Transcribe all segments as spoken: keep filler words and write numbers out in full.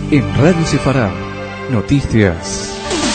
En Radio Sefará, noticias.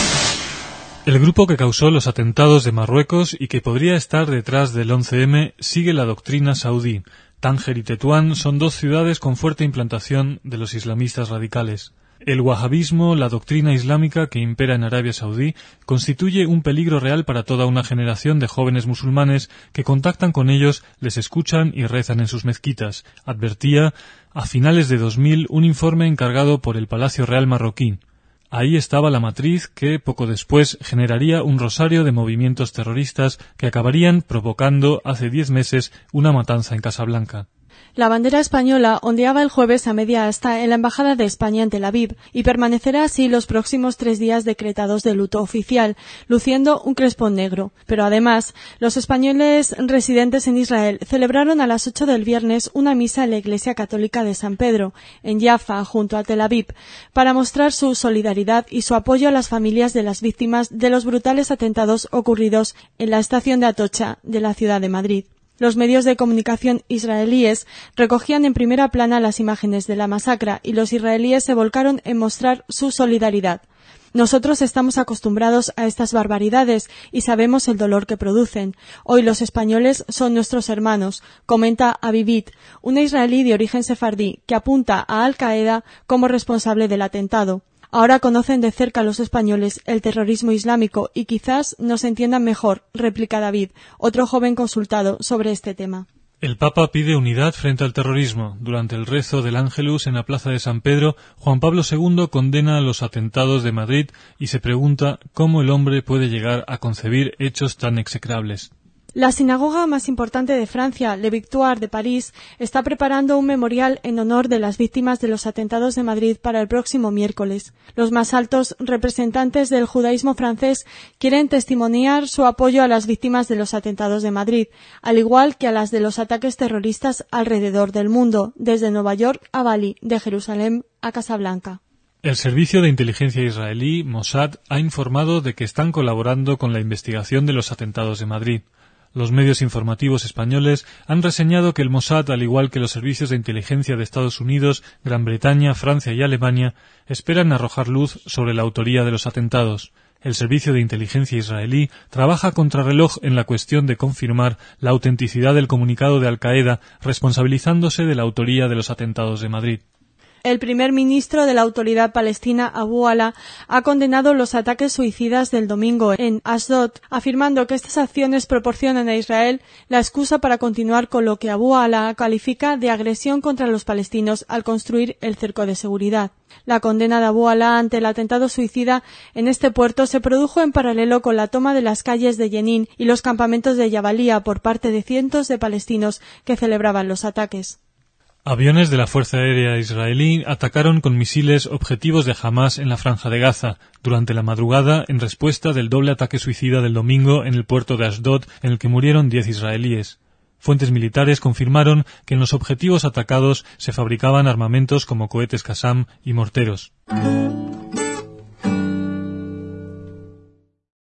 El grupo que causó los atentados de Marruecos y que podría estar detrás del once eme sigue la doctrina saudí. Tánger y Tetuán son dos ciudades con fuerte implantación de los islamistas radicales. El wahabismo, la doctrina islámica que impera en Arabia Saudí, constituye un peligro real para toda una generación de jóvenes musulmanes que contactan con ellos, les escuchan y rezan en sus mezquitas, advertía a finales de dos mil un informe encargado por el Palacio Real marroquí. Ahí estaba la matriz que, poco después, generaría un rosario de movimientos terroristas que acabarían provocando hace diez meses una matanza en Casablanca. La bandera española ondeaba el jueves a media asta en la Embajada de España en Tel Aviv y permanecerá así los próximos tres días decretados de luto oficial, luciendo un crespón negro. Pero además, los españoles residentes en Israel celebraron a las ocho del viernes una misa en la Iglesia Católica de San Pedro, en Jaffa, junto a Tel Aviv, para mostrar su solidaridad y su apoyo a las familias de las víctimas de los brutales atentados ocurridos en la estación de Atocha de la ciudad de Madrid. Los medios de comunicación israelíes recogían en primera plana las imágenes de la masacre y los israelíes se volcaron en mostrar su solidaridad. Nosotros estamos acostumbrados a estas barbaridades y sabemos el dolor que producen. Hoy los españoles son nuestros hermanos, comenta Avivid, una israelí de origen sefardí que apunta a Al-Qaeda como responsable del atentado. Ahora conocen de cerca los españoles el terrorismo islámico y quizás nos entiendan mejor, replica David, otro joven consultado sobre este tema. El Papa pide unidad frente al terrorismo. Durante el rezo del Ángelus en la Plaza de San Pedro, Juan Pablo segundo condena los atentados de Madrid y se pregunta cómo el hombre puede llegar a concebir hechos tan execrables. La sinagoga más importante de Francia, Le Victoire de París, está preparando un memorial en honor de las víctimas de los atentados de Madrid para el próximo miércoles. Los más altos representantes del judaísmo francés quieren testimoniar su apoyo a las víctimas de los atentados de Madrid, al igual que a las de los ataques terroristas alrededor del mundo, desde Nueva York a Bali, de Jerusalén a Casablanca. El servicio de inteligencia israelí, Mossad, ha informado de que están colaborando con la investigación de los atentados de Madrid. Los medios informativos españoles han reseñado que el Mossad, al igual que los servicios de inteligencia de Estados Unidos, Gran Bretaña, Francia y Alemania, esperan arrojar luz sobre la autoría de los atentados. El servicio de inteligencia israelí trabaja a contrarreloj en la cuestión de confirmar la autenticidad del comunicado de Al-Qaeda, responsabilizándose de la autoría de los atentados de Madrid. El primer ministro de la Autoridad Palestina, Abu Ala, ha condenado los ataques suicidas del domingo en Ashdod, afirmando que estas acciones proporcionan a Israel la excusa para continuar con lo que Abu Ala califica de agresión contra los palestinos al construir el cerco de seguridad. La condena de Abu Ala ante el atentado suicida en este puerto se produjo en paralelo con la toma de las calles de Jenin y los campamentos de Jabalía por parte de cientos de palestinos que celebraban los ataques. Aviones de la Fuerza Aérea israelí atacaron con misiles objetivos de Hamás en la Franja de Gaza durante la madrugada en respuesta del doble ataque suicida del domingo en el puerto de Ashdod en el que murieron diez israelíes. Fuentes militares confirmaron que en los objetivos atacados se fabricaban armamentos como cohetes Qassam y morteros.